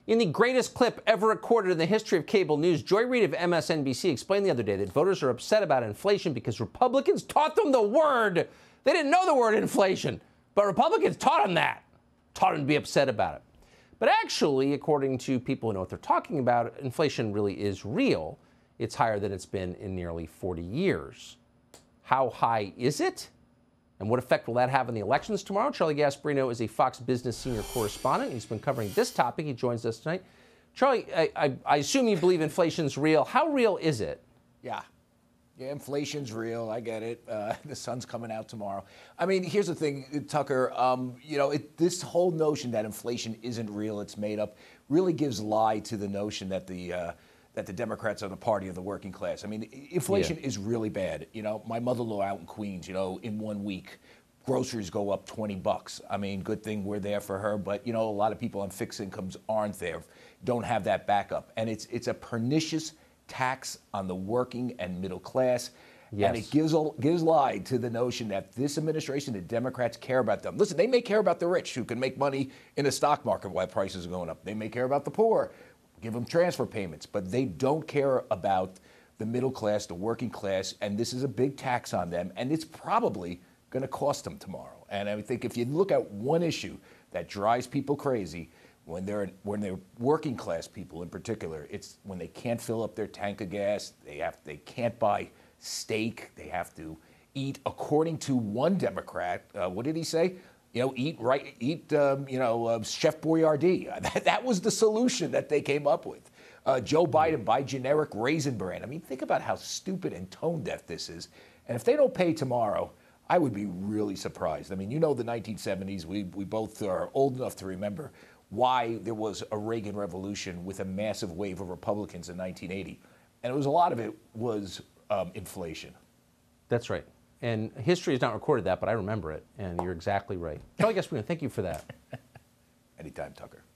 In the greatest clip ever recorded in the history of cable news, Joy Reid of MSNBC explained the other day that voters are upset about inflation because Republicans taught them the word. They didn't know the word inflation, but Republicans taught them that, taught them to be upset about it. But actually, according to people who know what they're talking about, inflation really is real. It's higher than it's been in nearly 40 years. How high is it? And what effect will that have on the elections tomorrow? Charlie Gasparino is a Fox Business senior correspondent. He's been covering this topic. He joins us tonight. Charlie, I assume you believe inflation's real. How real is it? Yeah, inflation's real. I get it. The sun's coming out tomorrow. I mean, here's the thing, Tucker. This whole notion that inflation isn't real, it's made up, really gives lie to the notion that the Democrats are the party of the working class. I mean, inflation is really bad. You know, my mother-in-law out in Queens, in 1 week, groceries go up $20. I mean, good thing we're there for her, but, a lot of people on fixed incomes aren't there, don't have that backup. And it's a pernicious tax on the working and middle class. Yes. And it gives lie to the notion that this administration, the Democrats, care about them. Listen, they may care about the rich who can make money in the stock market while prices are going up. They may care about the poor, give them transfer payments, but they don't care about the middle class, the working class, and this is a big tax on them, and it's probably going to cost them tomorrow. And I think if you look at one issue that drives people crazy, when they're working class people in particular, it's when they can't fill up their tank of gas, they can't buy steak, they have to eat, according to one Democrat, what did he say? Eat Chef Boyardee. That was the solution that they came up with. Joe Biden buy generic Raisin Bran. I mean, think about how stupid and tone deaf this is. And if they don't pay tomorrow, I would be really surprised. I mean, the 1970s, we both are old enough to remember why there was a Reagan revolution with a massive wave of Republicans in 1980. And a lot of it was inflation. That's right. And history has not recorded that, but I remember it, and you're exactly right. Charlie Gasparino, thank you for that. Anytime, Tucker.